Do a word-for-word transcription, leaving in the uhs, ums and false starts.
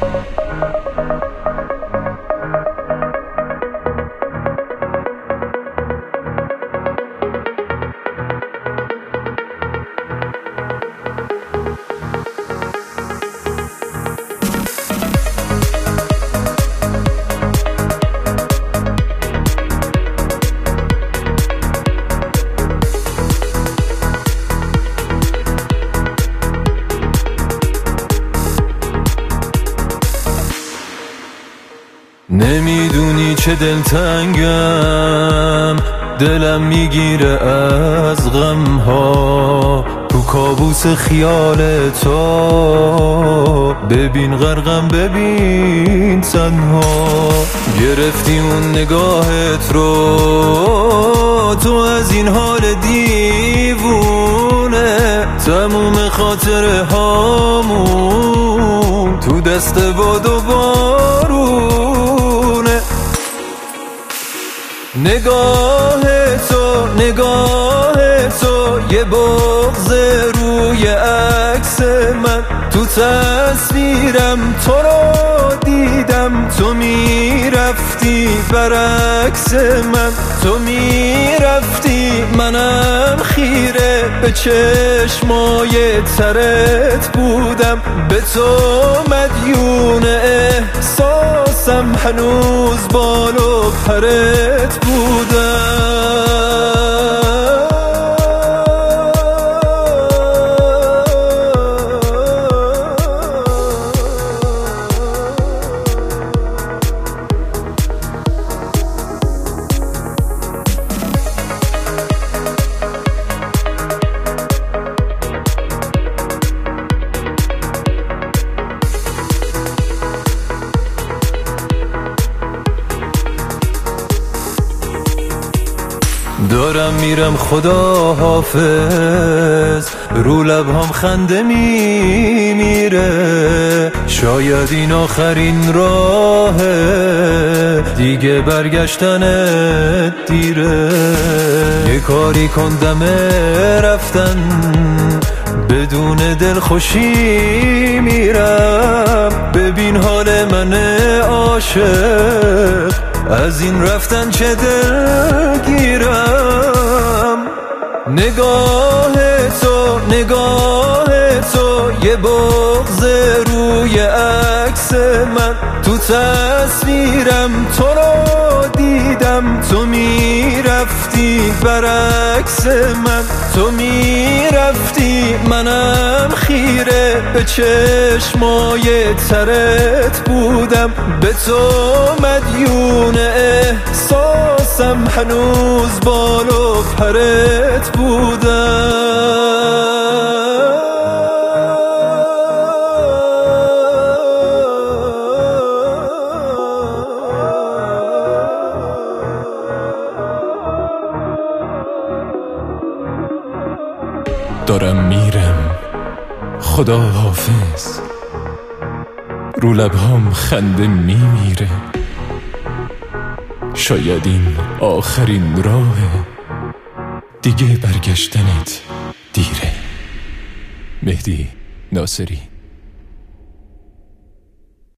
نمیدونی چه دلتنگم، دلم میگیره از غم ها، تو کابوس خیال تو. ببین غرقم ببین تنها، گرفتی اون نگاهت رو، تو از این حال دیوونه. تموم خاطره هامون تو دست باد و بارونه. نگاه تو نگاه تو یه بغض روی عکس من، تو تصویرم تو رو دیدم. تو میرفتی برعکس من، تو میرفتی منم خیره به چشمای ترت بودم. به تو مدیون احساسم، هنوز بال و پرت بودم. دارم میرم خدا حافظ، رو لبهام خنده میمیره. شاید این آخرین راهه، دیگه برگشتنت دیره. یه کاری کن دم رفتن، بدون دلخوشی میرم. ببین حال من عاشق، از این رفتن چه دلگیرم. نگاه تو نگاه تو یه بغض روی عکس من، تو تصویرم تو رو دیدم. تو میرفتی برعکس من، تو میرفتی منم خیره به چشمای ترت بودم. به تو مدیون احساسم، هنوز بال و پرت بودم. دارم میرم خدا حافظ، رو لبهام خنده میمیره. شاید این آخرین راهه، دیگه برگشتنت دیره. مهدی ناصری.